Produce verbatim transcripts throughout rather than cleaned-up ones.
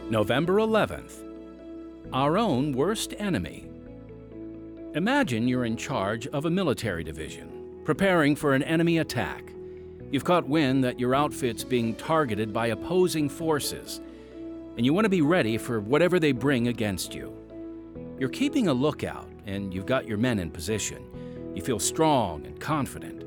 November eleventh. Our own worst enemy. Imagine you're in charge of a military division, preparing for an enemy attack. You've caught wind that your outfit's being targeted by opposing forces, and you want to be ready for whatever they bring against you. You're keeping a lookout, and you've got your men in position. You feel strong and confident,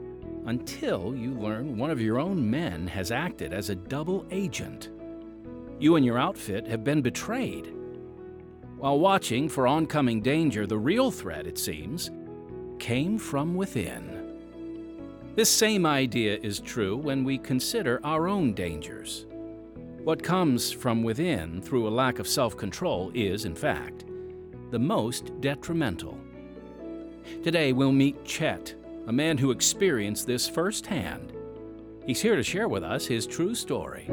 until you learn one of your own men has acted as a double agent. You and your outfit have been betrayed. While watching for oncoming danger, the real threat, it seems, came from within. This same idea is true when we consider our own dangers. What comes from within through a lack of self-control is, in fact, the most detrimental. Today we'll meet Chet, a man who experienced this firsthand. He's here to share with us his true story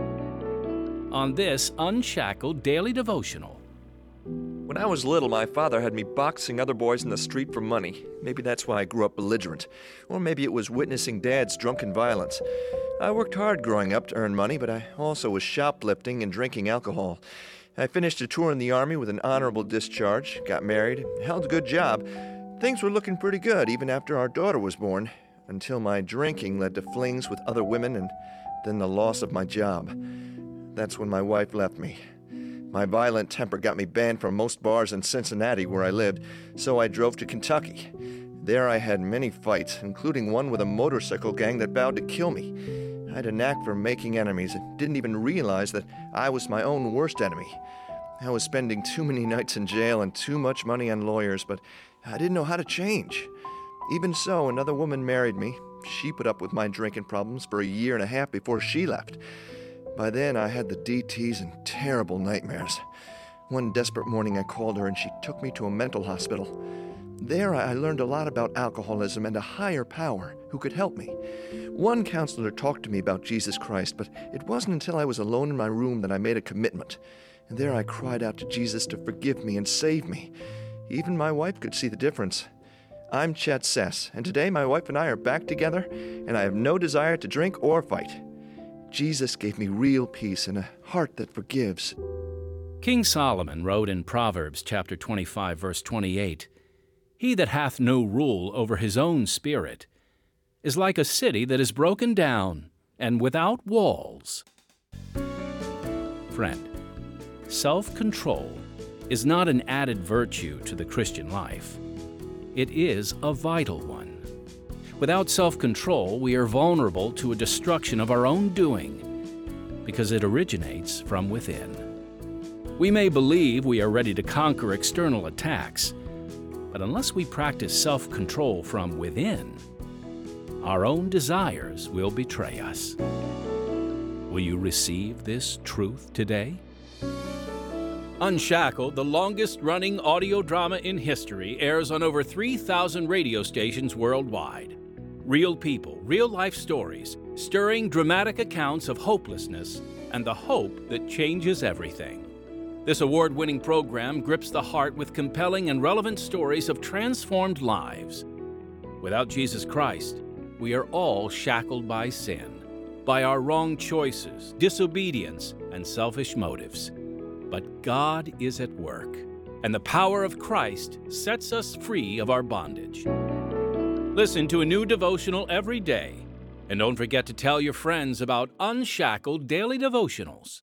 on this Unshackled Daily Devotional. When I was little, my father had me boxing other boys in the street for money. Maybe that's why I grew up belligerent. Or maybe it was witnessing Dad's drunken violence. I worked hard growing up to earn money, but I also was shoplifting and drinking alcohol. I finished a tour in the Army with an honorable discharge, got married, held a good job. Things were looking pretty good even after our daughter was born, until my drinking led to flings with other women and then the loss of my job. That's when my wife left me. My violent temper got me banned from most bars in Cincinnati where I lived, so I drove to Kentucky. There I had many fights, including one with a motorcycle gang that vowed to kill me. I had a knack for making enemies and didn't even realize that I was my own worst enemy. I was spending too many nights in jail and too much money on lawyers, but I didn't know how to change. Even so, another woman married me. She put up with my drinking problems for a year and a half before she left. By then, I had the D Ts and terrible nightmares. One desperate morning, I called her and she took me to a mental hospital. There, I learned a lot about alcoholism and a higher power who could help me. One counselor talked to me about Jesus Christ, but it wasn't until I was alone in my room that I made a commitment. And there I cried out to Jesus to forgive me and save me. Even my wife could see the difference. I'm Chet Sess, and today my wife and I are back together, and I have no desire to drink or fight. Jesus gave me real peace and a heart that forgives. King Solomon wrote in Proverbs chapter twenty-five, verse twenty-eight, "He that hath no rule over his own spirit is like a city that is broken down and without walls." Friend, self-control is not an added virtue to the Christian life. It is a vital one. Without self-control, we are vulnerable to a destruction of our own doing because it originates from within. We may believe we are ready to conquer external attacks, but unless we practice self-control from within, our own desires will betray us. Will you receive this truth today? Unshackled, the longest-running audio drama in history, airs on over three thousand radio stations worldwide. Real people, real-life stories, stirring dramatic accounts of hopelessness and the hope that changes everything. This award-winning program grips the heart with compelling and relevant stories of transformed lives. Without Jesus Christ, we are all shackled by sin, by our wrong choices, disobedience, and selfish motives. But God is at work, and the power of Christ sets us free of our bondage. Listen to a new devotional every day, and don't forget to tell your friends about Unshackled Daily Devotionals.